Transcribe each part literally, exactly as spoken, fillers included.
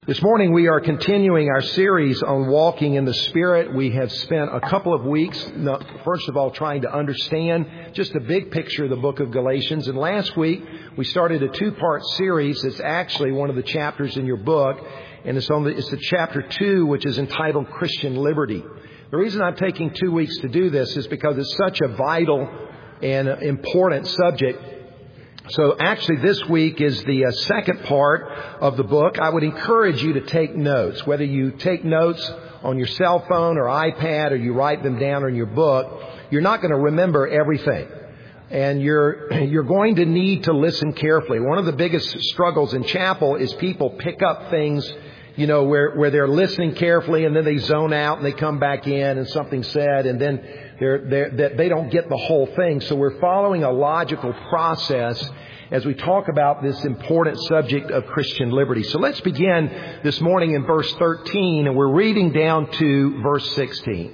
This morning we are continuing our series on walking in the Spirit. We have spent a couple of weeks, first of all, trying to understand just the big picture of the book of Galatians. And last week we started a two-part series. It's actually one of the chapters in your book, and it's on the, it's the chapter two, which is entitled Christian Liberty. The reason I'm taking two weeks to do this is because it's such a vital and important subject. So actually this week is the uh, second part of the book. I would encourage you to take notes, whether you take notes on your cell phone or iPad or you write them down in your book. You're not going to remember everything, and you're you're going to need to listen carefully. One of the biggest struggles in chapel is people pick up things, you know, where where they're listening carefully and then they zone out and they come back in and something's said and then They're, they're, they don't get the whole thing. So we're following a logical process as we talk about this important subject of Christian liberty. So let's begin this morning in verse thirteen, and we're reading down to verse sixteen.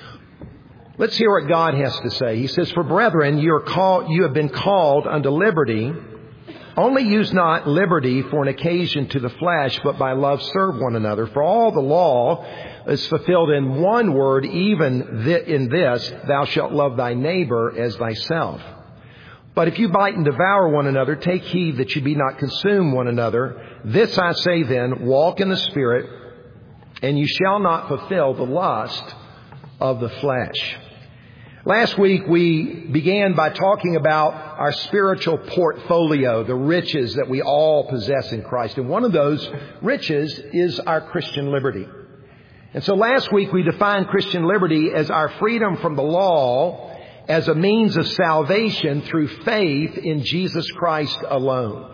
Let's hear what God has to say. He says, "For brethren, you are called, you have been called unto liberty. Only use not liberty for an occasion to the flesh, but by love serve one another. For all the law is fulfilled in one word, even in this, thou shalt love thy neighbor as thyself. But if you bite and devour one another, take heed that you be not consumed one another. This I say then, walk in the Spirit, and you shall not fulfill the lust of the flesh." Last week we began by talking about our spiritual portfolio, the riches that we all possess in Christ. And one of those riches is our Christian liberty. And so last week we defined Christian liberty as our freedom from the law as a means of salvation through faith in Jesus Christ alone.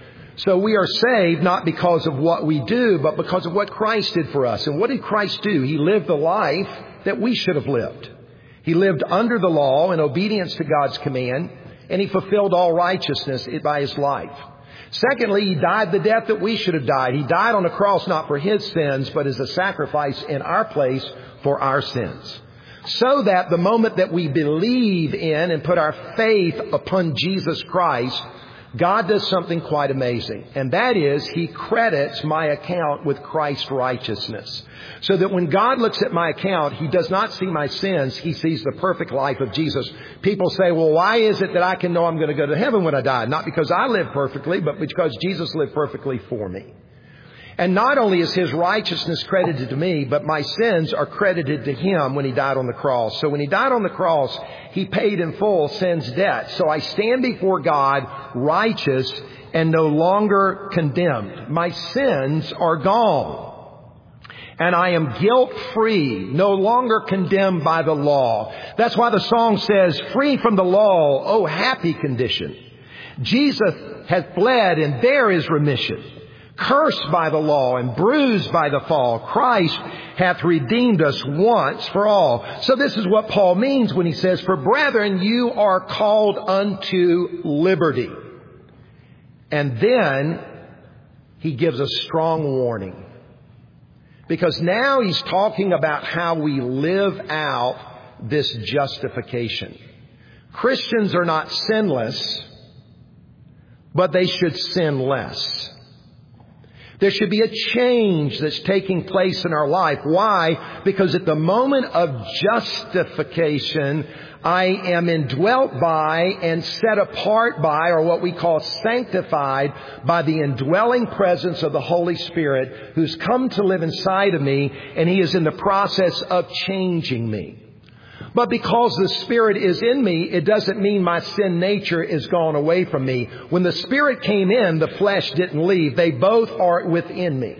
So we are saved not because of what we do, but because of what Christ did for us. And what did Christ do? He lived the life that we should have lived. He lived under the law in obedience to God's command, and He fulfilled all righteousness by His life. Secondly, He died the death that we should have died. He died on the cross not for His sins, but as a sacrifice in our place for our sins. So that the moment that we believe in and put our faith upon Jesus Christ, God does something quite amazing. And that is, He credits my account with Christ's righteousness. So that when God looks at my account, He does not see my sins. He sees the perfect life of Jesus. People say, well, why is it that I can know I'm going to go to heaven when I die? Not because I live perfectly, but because Jesus lived perfectly for me. And not only is His righteousness credited to me, but my sins are credited to Him when He died on the cross. So when He died on the cross, He paid in full sin's debt. So I stand before God righteous and no longer condemned. My sins are gone. And I am guilt-free, no longer condemned by the law. That's why the song says, free from the law, oh happy condition. Jesus hath bled and there is remission. Cursed by the law and bruised by the fall, Christ hath redeemed us once for all. So this is what Paul means when he says, for brethren, you are called unto liberty. And then he gives a strong warning. Because now he's talking about how we live out this justification. Christians are not sinless, but they should sin less. There should be a change that's taking place in our life. Why? Because at the moment of justification, I am indwelt by and set apart by, or what we call sanctified, by the indwelling presence of the Holy Spirit who's come to live inside of me, and He is in the process of changing me. But because the Spirit is in me, it doesn't mean my sin nature is gone away from me. When the Spirit came in, the flesh didn't leave. They both are within me.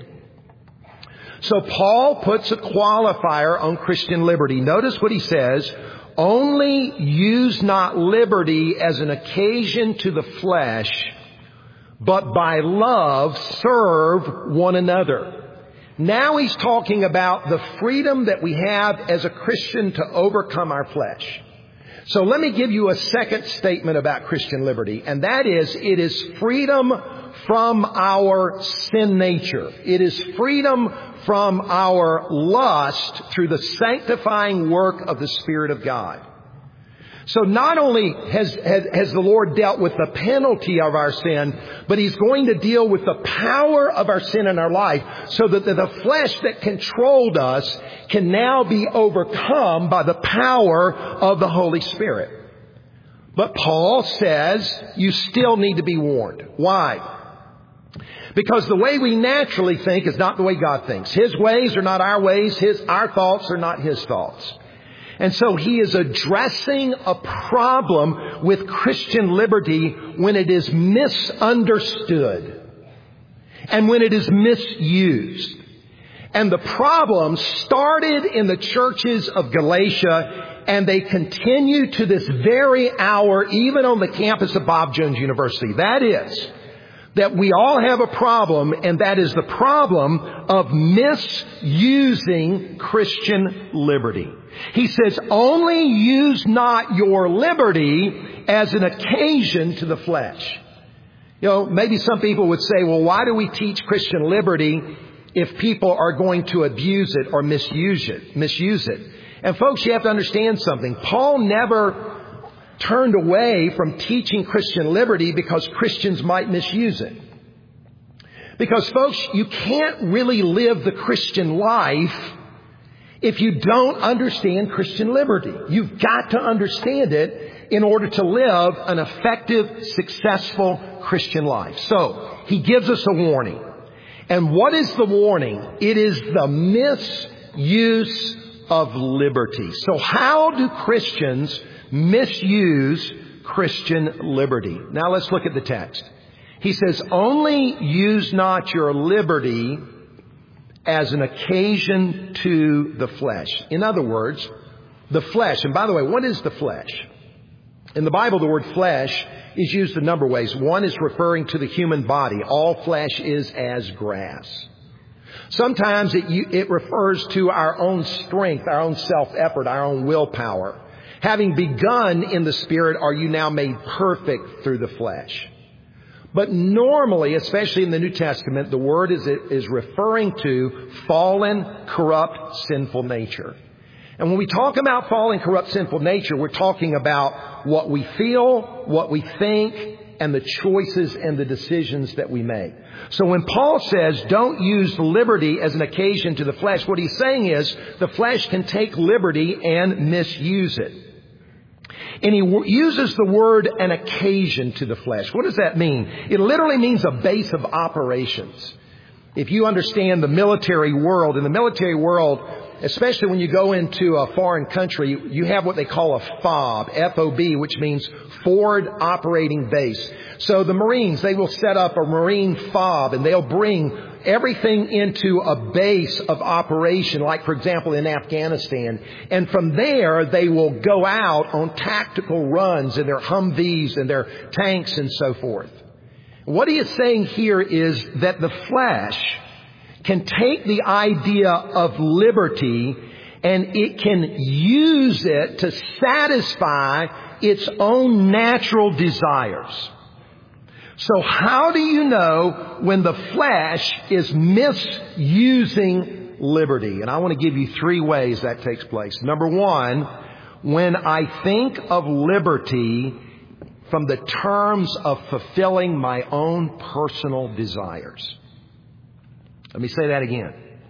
So Paul puts a qualifier on Christian liberty. Notice what he says. Only use not liberty as an occasion to the flesh, but by love serve one another. Now he's talking about the freedom that we have as a Christian to overcome our flesh. So let me give you a second statement about Christian liberty, and that is, it is freedom from our sin nature. It is freedom from our lust through the sanctifying work of the Spirit of God. So not only has, has, has the Lord dealt with the penalty of our sin, but He's going to deal with the power of our sin in our life so that the, the flesh that controlled us can now be overcome by the power of the Holy Spirit. But Paul says you still need to be warned. Why? Because the way we naturally think is not the way God thinks. His ways are not our ways. His, our thoughts are not His thoughts. And so he is addressing a problem with Christian liberty when it is misunderstood and when it is misused. And the problem started in the churches of Galatia, and they continue to this very hour, even on the campus of Bob Jones University. That is, that we all have a problem, and that is the problem of misusing Christian liberty. He says, only use not your liberty as an occasion to the flesh. You know, maybe some people would say, well, why do we teach Christian liberty if people are going to abuse it or misuse it, misuse it? And folks, you have to understand something. Paul never turned away from teaching Christian liberty because Christians might misuse it. Because folks, you can't really live the Christian life if you don't understand Christian liberty. You've got to understand it in order to live an effective, successful Christian life. So, he gives us a warning. And what is the warning? It is the misuse of liberty. So how do Christians misuse Christian liberty? Now let's look at the text. He says, only use not your liberty as an occasion to the flesh. In other words, the flesh. And by the way, what is the flesh? In the Bible, the word flesh is used a number of ways. One is referring to the human body. All flesh is as grass. Sometimes it, it refers to our own strength, our own self-effort, our own willpower. Having begun in the Spirit, are you now made perfect through the flesh? But normally, especially in the New Testament, the word is, is referring to fallen, corrupt, sinful nature. And when we talk about fallen, corrupt, sinful nature, we're talking about what we feel, what we think, and the choices and the decisions that we make. So when Paul says, don't use liberty as an occasion to the flesh, what he's saying is the flesh can take liberty and misuse it. And he uses the word an occasion to the flesh. What does that mean? It literally means a base of operations. If you understand the military world, in the military world, especially when you go into a foreign country, you have what they call a FOB, F O B, which means Forward Operating Base. So the Marines, they will set up a Marine FOB and they'll bring everything into a base of operation, like, for example, in Afghanistan. And from there, they will go out on tactical runs in their Humvees and their tanks and so forth. What he is saying here is that the flesh can take the idea of liberty and it can use it to satisfy its own natural desires. So how do you know when the flesh is misusing liberty? And I want to give you three ways that takes place. Number one, when I think of liberty from the terms of fulfilling my own personal desires. Let me say that again.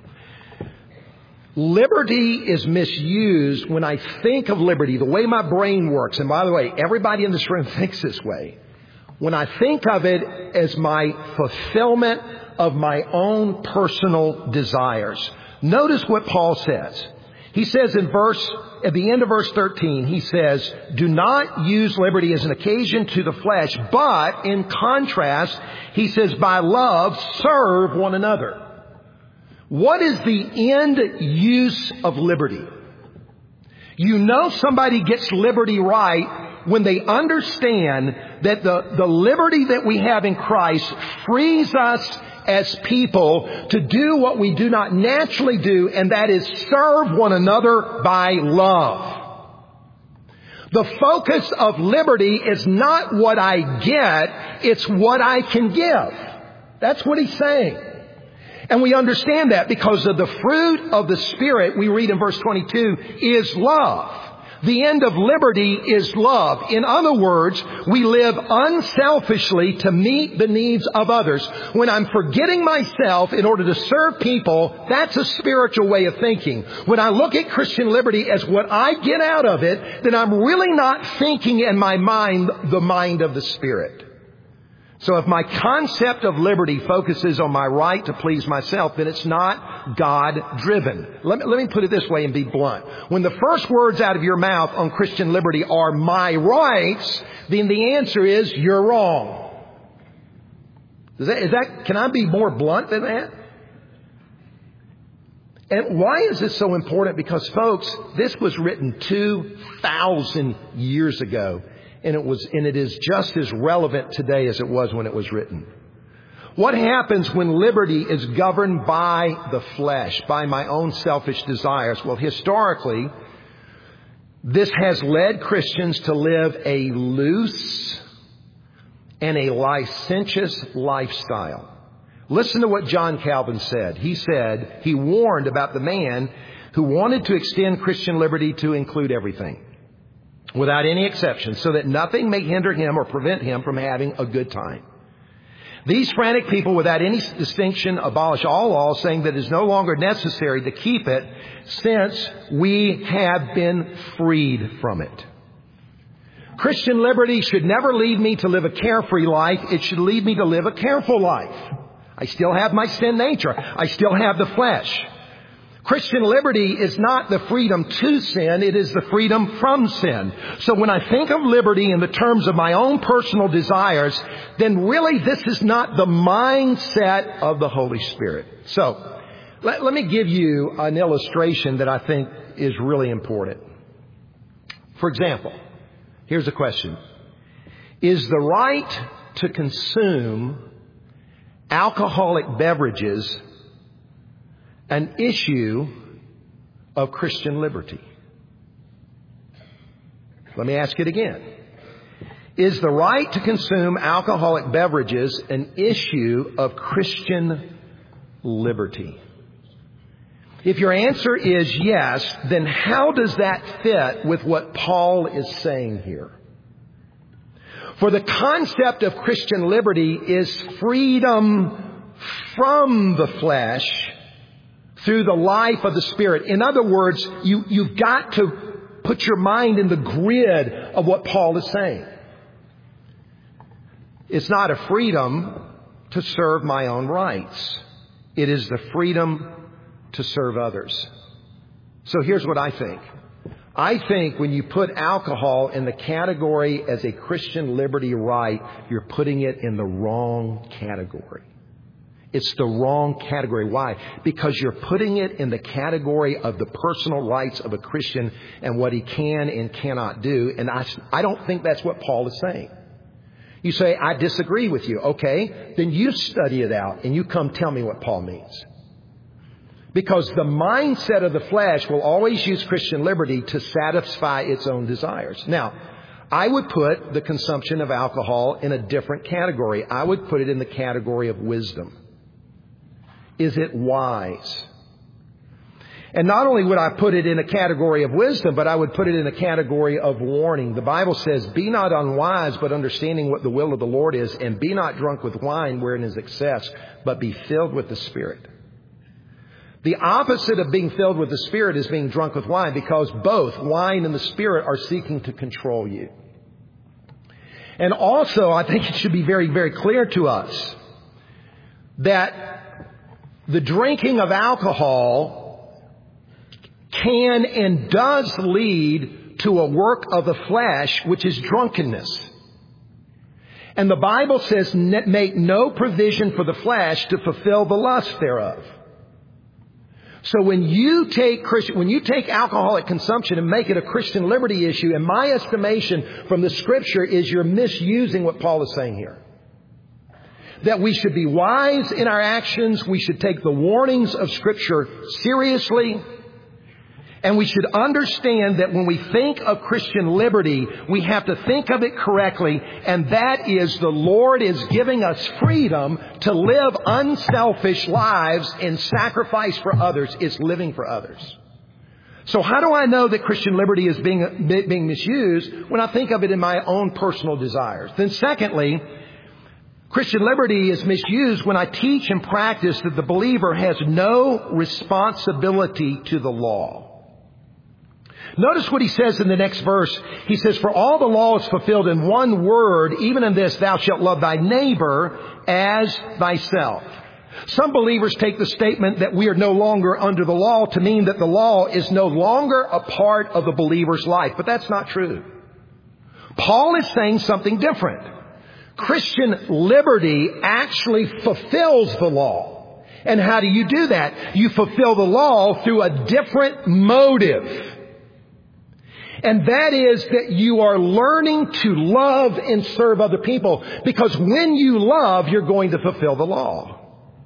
Liberty is misused when I think of liberty, the way my brain works. And by the way, everybody in this room thinks this way. When I think of it as my fulfillment of my own personal desires. Notice what Paul says. He says in verse, at the end of verse thirteen, he says, do not use liberty as an occasion to the flesh, but in contrast, he says, by love, serve one another. What is the end use of liberty? You know somebody gets liberty right when they understand that the, the liberty that we have in Christ frees us as people to do what we do not naturally do, and that is serve one another by love. The focus of liberty is not what I get, it's what I can give. That's what he's saying. And we understand that because of the fruit of the Spirit, we read in verse twenty-two, is love. The end of liberty is love. In other words, we live unselfishly to meet the needs of others. When I'm forgetting myself in order to serve people, that's a spiritual way of thinking. When I look at Christian liberty as what I get out of it, then I'm really not thinking in my mind the mind of the Spirit. So if my concept of liberty focuses on my right to please myself, then it's not God-driven. Let me, let me put it this way and be blunt. When the first words out of your mouth on Christian liberty are my rights, then the answer is you're wrong. Is that, is that, can I be more blunt than that? And why is this so important? Because, folks, this was written two thousand years ago. And it was, and it is just as relevant today as it was when it was written. What happens when liberty is governed by the flesh, by my own selfish desires? Well, historically, this has led Christians to live a loose and a licentious lifestyle. Listen to what John Calvin said. He said, he warned about the man who wanted to extend Christian liberty to include everything, without any exception, so that nothing may hinder him or prevent him from having a good time. These frantic people, without any distinction, abolish all laws, saying that it is no longer necessary to keep it, since we have been freed from it. Christian liberty should never lead me to live a carefree life. It should lead me to live a careful life. I still have my sin nature. I still have the flesh. Christian liberty is not the freedom to sin, it is the freedom from sin. So when I think of liberty in the terms of my own personal desires, then really this is not the mindset of the Holy Spirit. So let, let me give you an illustration that I think is really important. For example, here's a question. Is the right to consume alcoholic beverages an issue of Christian liberty? Let me ask it again. Is the right to consume alcoholic beverages an issue of Christian liberty? If your answer is yes, then how does that fit with what Paul is saying here? For the concept of Christian liberty is freedom from the flesh through the life of the Spirit. In other words, you, you've got to put your mind in the grid of what Paul is saying. It's not a freedom to serve my own rights. It is the freedom to serve others. So here's what I think. I think when you put alcohol in the category as a Christian liberty right, you're putting it in the wrong category. It's the wrong category. Why? Because you're putting it in the category of the personal rights of a Christian and what he can and cannot do. And I, I don't think that's what Paul is saying. You say, I disagree with you. Okay, then you study it out and you come tell me what Paul means. Because the mindset of the flesh will always use Christian liberty to satisfy its own desires. Now, I would put the consumption of alcohol in a different category. I would put it in the category of wisdom. Is it wise? And not only would I put it in a category of wisdom, but I would put it in a category of warning. The Bible says, be not unwise, but understanding what the will of the Lord is, and be not drunk with wine wherein is excess, but be filled with the Spirit. The opposite of being filled with the Spirit is being drunk with wine, because both wine and the Spirit are seeking to control you. And also, I think it should be very, very clear to us that the drinking of alcohol can and does lead to a work of the flesh, which is drunkenness. And the Bible says, make no provision for the flesh to fulfill the lust thereof. So when you take Christian, when you take alcoholic consumption and make it a Christian liberty issue, in my estimation from the Scripture, is you're misusing what Paul is saying here. That we should be wise in our actions. We should take the warnings of Scripture seriously. And we should understand that when we think of Christian liberty, we have to think of it correctly. And that is, the Lord is giving us freedom to live unselfish lives and sacrifice for others. It's living for others. So how do I know that Christian liberty is being, being misused when I think of it in my own personal desires? Then secondly, Christian liberty is misused when I teach and practice that the believer has no responsibility to the law. Notice what he says in the next verse. He says, for all the law is fulfilled in one word, even in this, thou shalt love thy neighbor as thyself. Some believers take the statement that we are no longer under the law to mean that the law is no longer a part of the believer's life. But that's not true. Paul is saying something different. Christian liberty actually fulfills the law. And how do you do that? You fulfill the law through a different motive. And that is that you are learning to love and serve other people. Because when you love, you're going to fulfill the law.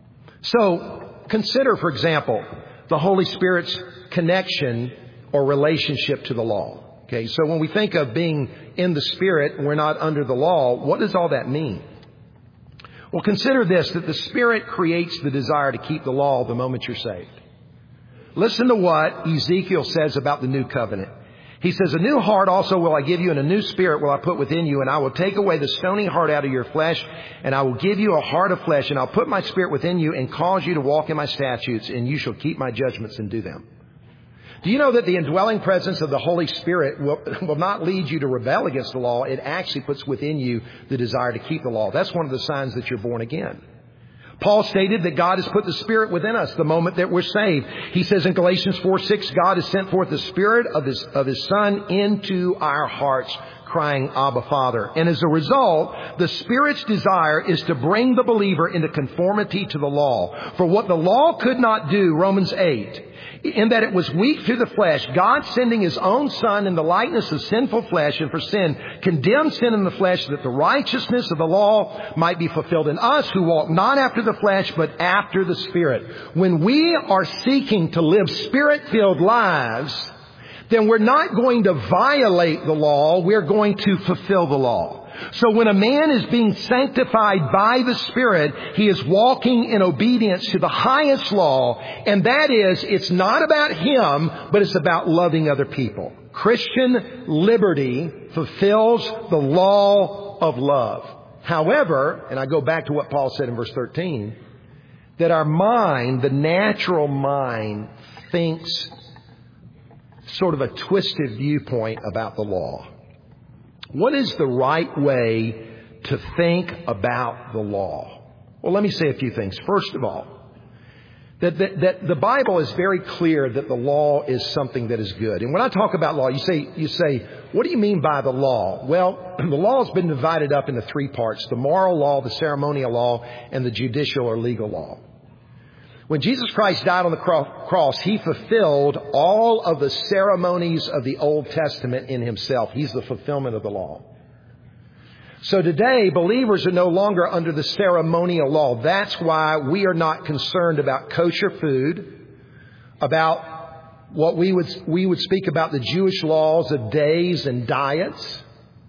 So consider, for example, the Holy Spirit's connection or relationship to the law. Okay, so when we think of being in the Spirit and we're not under the law, what does all that mean? Well, consider this, that the Spirit creates the desire to keep the law the moment you're saved. Listen to what Ezekiel says about the new covenant. He says, a new heart also will I give you, and a new spirit will I put within you, and I will take away the stony heart out of your flesh, and I will give you a heart of flesh, and I'll put my spirit within you and cause you to walk in my statutes, and you shall keep my judgments and do them. Do you know that the indwelling presence of the Holy Spirit will, will not lead you to rebel against the law? It actually puts within you the desire to keep the law. That's one of the signs that you're born again. Paul stated that God has put the Spirit within us the moment that we're saved. He says in Galatians four six, God has sent forth the Spirit of His, of His Son into our hearts, crying, Abba, Father. And as a result, the Spirit's desire is to bring the believer into conformity to the law. For what the law could not do, Romans eight, in that it was weak through the flesh, God sending His own Son in the likeness of sinful flesh, and for sin, condemned sin in the flesh, that the righteousness of the law might be fulfilled in us who walk not after the flesh, but after the Spirit. When we are seeking to live Spirit-filled lives, then we're not going to violate the law, we're going to fulfill the law. So when a man is being sanctified by the Spirit, he is walking in obedience to the highest law, and that is, it's not about him, but it's about loving other people. Christian liberty fulfills the law of love. However, and I go back to what Paul said in verse thirteen, that our mind, the natural mind, thinks sort of a twisted viewpoint about the law. What is the right way to think about the law? Well, let me say a few things. First of all, that, that, that the Bible is very clear that the law is something that is good. And when I talk about law, you say, you say, what do you mean by the law? Well, the law has been divided up into three parts: the moral law, the ceremonial law, and the judicial or legal law. When Jesus Christ died on the cross, He fulfilled all of the ceremonies of the Old Testament in Himself. He's the fulfillment of the law. So today, believers are no longer under the ceremonial law. That's why we are not concerned about kosher food, about what we would, we would speak about the Jewish laws of days and diets.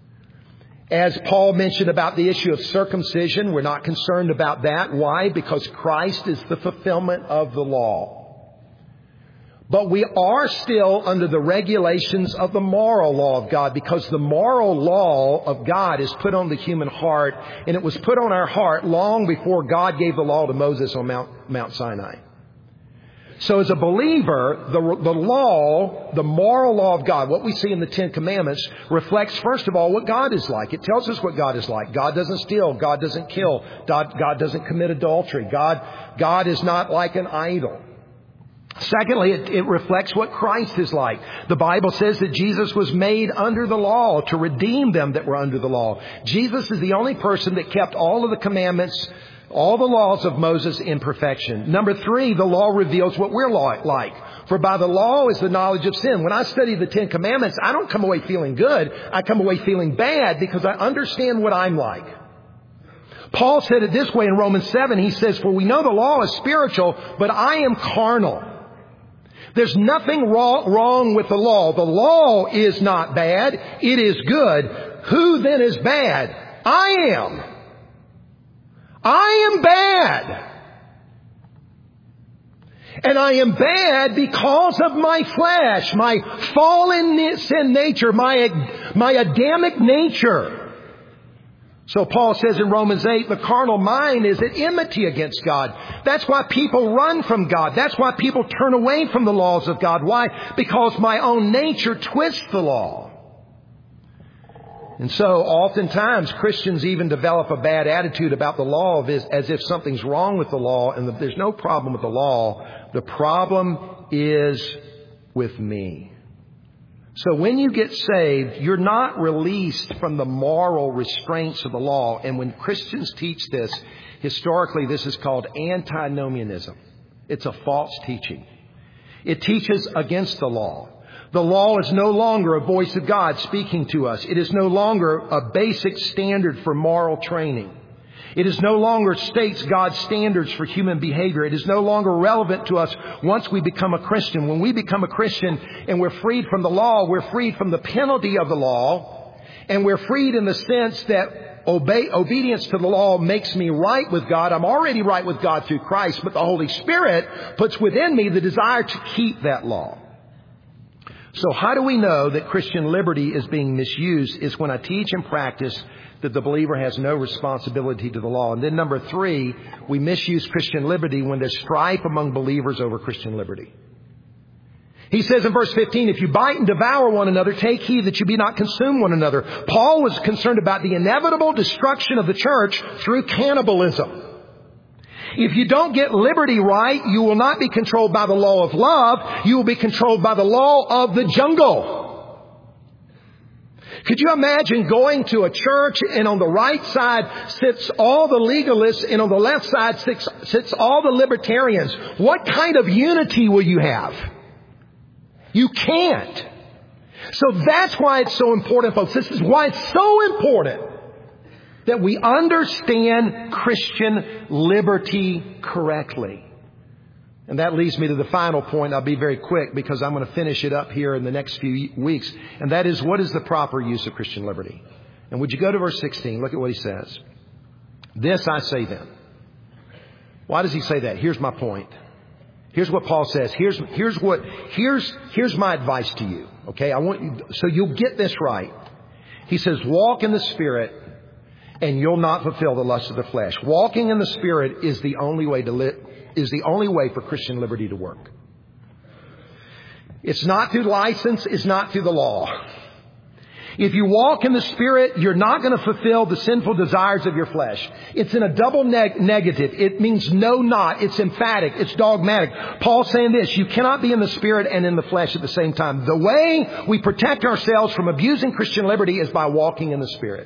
As Paul mentioned about the issue of circumcision, we're not concerned about that. Why? Because Christ is the fulfillment of the law. But we are still under the regulations of the moral law of God, because the moral law of God is put on the human heart, and it was put on our heart long before God gave the law to Moses on Mount, Mount Sinai. So as a believer, the, the law, the moral law of God, what we see in the Ten Commandments, reflects, first of all, what God is like. It tells us what God is like. God doesn't steal. God doesn't kill. God, God doesn't commit adultery. God, God is not like an idol. Secondly, it, it reflects what Christ is like. The Bible says that Jesus was made under the law to redeem them that were under the law. Jesus is the only person that kept all of the commandments, all the laws of Moses in perfection. Number three, the law reveals what we're like. For by the law is the knowledge of sin. When I study the Ten Commandments, I don't come away feeling good. I come away feeling bad because I understand what I'm like. Paul said it this way in Romans seven. He says, for we know the law is spiritual, but I am carnal. There's nothing wrong, wrong with the law. The law is not bad. It is good. Who then is bad? I am. I am bad. And I am bad because of my flesh, my fallen sin nature, my, my Adamic nature. So Paul says in Romans eight, the carnal mind is at enmity against God. That's why people run from God. That's why people turn away from the laws of God. Why? Because my own nature twists the law. And so oftentimes Christians even develop a bad attitude about the law as if something's wrong with the law, and there's no problem with the law. The problem is with me. So when you get saved, you're not released from the moral restraints of the law. And when Christians teach this, historically this is called antinomianism. It's a false teaching. It teaches against the law. The law is no longer a voice of God speaking to us. It is no longer a basic standard for moral training. It is no longer states God's standards for human behavior. It is no longer relevant to us once we become a Christian. When we become a Christian and we're freed from the law, we're freed from the penalty of the law, and we're freed in the sense that obey, obedience to the law makes me right with God. I'm already right with God through Christ, but the Holy Spirit puts within me the desire to keep that law. So how do we know that Christian liberty is being misused? Is when I teach and practice that the believer has no responsibility to the law. And then number three, we misuse Christian liberty when there's strife among believers over Christian liberty. He says in verse fifteen, if you bite and devour one another, take heed that you be not consume one another. Paul was concerned about the inevitable destruction of the church through cannibalism. If you don't get liberty right, you will not be controlled by the law of love. You will be controlled by the law of the jungle. Could you imagine going to a church and on the right side sits all the legalists and on the left side sits, sits all the libertarians? What kind of unity will you have? You can't. So that's why it's so important, folks. This is why it's so important that we understand Christian liberty correctly. And that leads me to the final point. I'll be very quick because I'm going to finish it up here in the next few weeks. And that is, what is the proper use of Christian liberty? And would you go to verse sixteen? Look at what he says. This I say then. Why does he say that? Here's my point. Here's what Paul says. Here's, here's what, here's, here's my advice to you. Okay. I want you, so you'll get this right. He says, walk in the Spirit and you'll not fulfill the lust of the flesh. Walking in the Spirit is the only way to live, is the only way for Christian liberty to work. It's not through license. It's not through the law. If you walk in the Spirit, you're not going to fulfill the sinful desires of your flesh. It's in a double neg- negative. It means no, not. It's emphatic. It's dogmatic. Paul's saying this: you cannot be in the Spirit and in the flesh at the same time. The way we protect ourselves from abusing Christian liberty is by walking in the Spirit.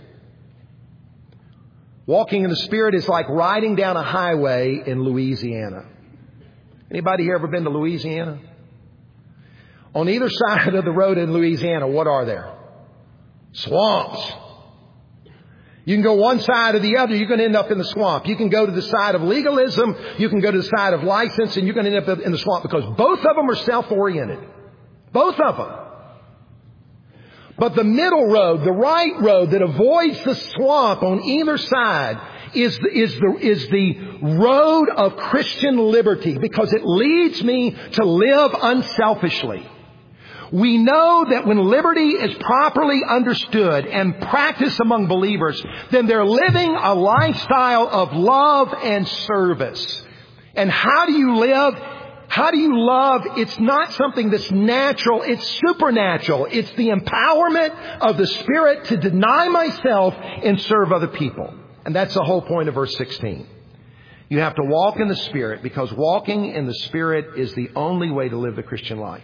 Walking in the Spirit is like riding down a highway in Louisiana. Anybody here ever been to Louisiana? On either side of the road in Louisiana, what are there? Swamps. You can go one side or the other, you're going to end up in the swamp. You can go to the side of legalism, you can go to the side of license, and you're going to end up in the swamp because both of them are self-oriented. Both of them. But the middle road, the right road that avoids the swamp on either side is the, is the, is the road of Christian liberty, because it leads me to live unselfishly. We know that when liberty is properly understood and practiced among believers, then they're living a lifestyle of love and service. And how do you live? How do you love? It's not something that's natural. It's supernatural. It's the empowerment of the Spirit to deny myself and serve other people. And that's the whole point of verse sixteen. You have to walk in the Spirit, because walking in the Spirit is the only way to live the Christian life.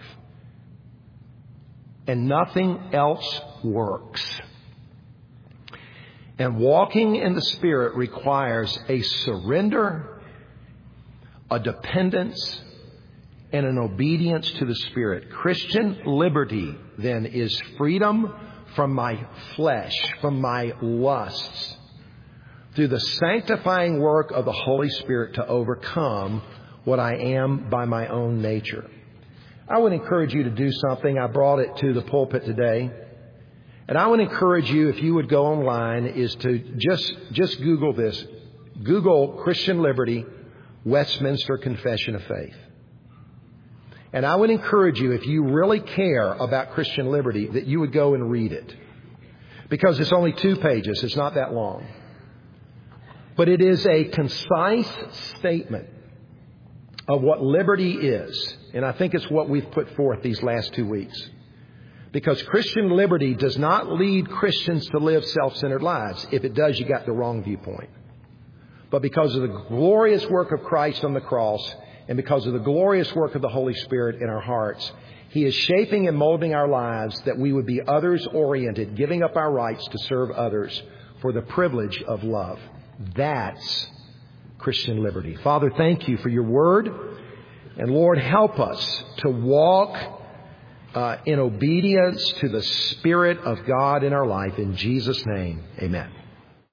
And nothing else works. And walking in the Spirit requires a surrender, a dependence, and an obedience to the Spirit. Christian liberty, then, is freedom from my flesh, from my lusts, through the sanctifying work of the Holy Spirit to overcome what I am by my own nature. I would encourage you to do something. I brought it to the pulpit today. And I would encourage you, if you would go online, is to just, just Google this. Google Christian Liberty, Westminster Confession of Faith. And I would encourage you, if you really care about Christian liberty, that you would go and read it. Because it's only two pages. It's not that long. But it is a concise statement of what liberty is. And I think it's what we've put forth these last two weeks. Because Christian liberty does not lead Christians to live self-centered lives. If it does, you got the wrong viewpoint. But because of the glorious work of Christ on the cross, and because of the glorious work of the Holy Spirit in our hearts, He is shaping and molding our lives that we would be others-oriented, giving up our rights to serve others for the privilege of love. That's Christian liberty. Father, thank you for your word. And Lord, help us to walk uh, in obedience to the Spirit of God in our life. In Jesus' name, amen.